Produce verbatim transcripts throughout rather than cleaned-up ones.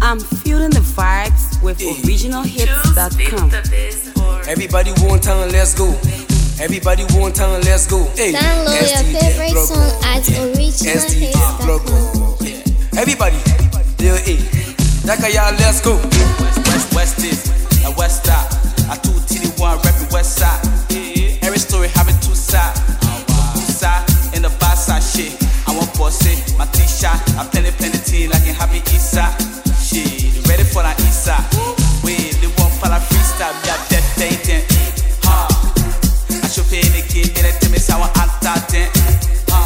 I'm feeling the vibes with original hits dot com. Everybody one time, let's go. Everybody one time, let's go. Hey, download your favorite song at original hits dot com. Everybody, Lil A, Yakaya, let's go. West, West, West is a West side. I two T D one repping West side. Every story having two sides. Two side in the bad side shit. I want boss it, my t-shirt. I plenty, plenty tea like in happy east side. Shit, ready for that east side. Wait, they want for the freestyle. Me a dead painting. Ha. I should pay the kid, me let me say I want anti-dent. Ha.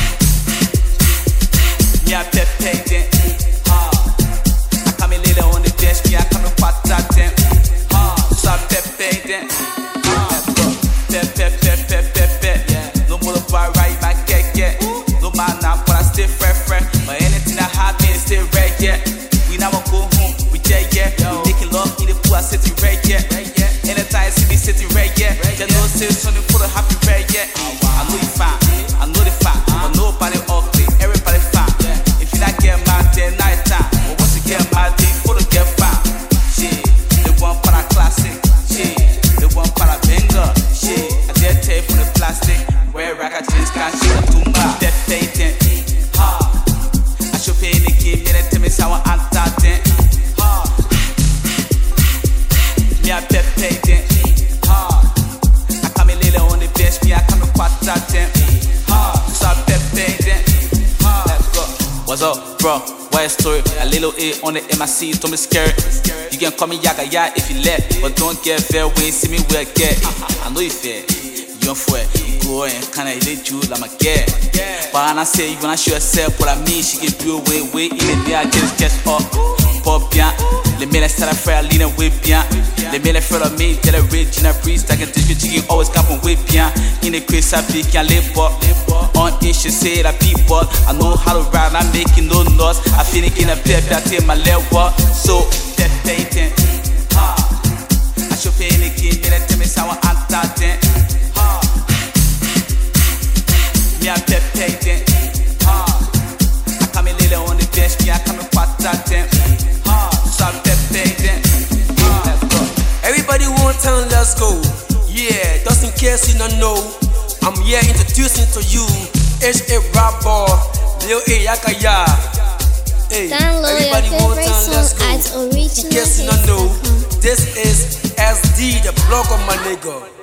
Me a dead painting. Ha. I come in later on the desk, me I come in part of them. Ha. So I dead painting. Ha. Pep, pep, pep, pep, pep, pep. No more to buy right, my cake, yeah. No man now, but I stay fresh, fresh. But anything that happen, stay red, yeah. We never go home, we dead, yeah. We making love in the pool, I sit in red, yeah. Anytime I see me sitting red, yeah. Just know say something for the happy red, yeah. I know you fine, I know the fact, but nobody ugly, everybody fine. If you not get mad, then night time. But once you get mad, then for the get fine. Shit, they want for a classic. Shit, they want for a banger. Shit, I dare take from the plastic. Where I can change, can't shit up too much. Death painting, ha. I should pay in the game, then tell me how I answer them. Ha. Me a pep painting, ha. I come in later on the bench, me I come in quarter them. Ha. So I pep painting, ha. Let's go. What's up, bro? West story, a little A on the M I C, don't be scared. You can call me Yaga Ya if you let, but don't get fair when you see me where I get. I know you fair, you don't fret. Go and kinda hit you like my get. But I say you wanna show yourself what I mean, she get you away, way in the day I just just up. Pop bien, les mets les salles frères, lean way bien. Les mets les frères me, tell a rich in a priest, I can teach you chicken always come from way bien. In the quiz I pick and live up. On it, she say that people, I know how to ride, I'm making no noise. I feel it in a pep, I take my level. So, death painting, ha. I should pay in the game, they tell me how I answer them. Ha. Me a pep painting, ha. I come in later on the bench, me I come in quarter them. Ha. So I'm pep painting, ha. Let's go. Everybody one time, let's go. Yeah, just in case you don't know, I'm here introducing to you H A Rap Boy, Lil A, Yakaya. Hey, Download everybody your one favorite time, let's song go. at original In case you hits don't know, dot com. this is S D, the blogger, my nigga.